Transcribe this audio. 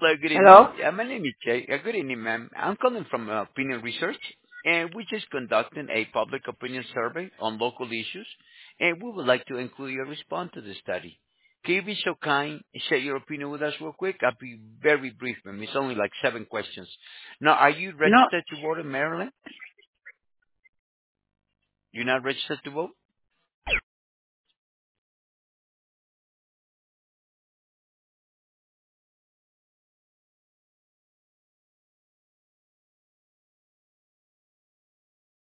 Hello, good evening. Hello? My name is Jay. Good evening, ma'am. I'm calling from Opinion Research, and we're just conducting a public opinion survey on local issues, and we would like to include your response to the study. Can you be so kind and share your opinion with us real quick? I'll be very brief, ma'am. It's only like 7 questions. Now, are you No, registered to vote in Maryland? You're not registered to vote?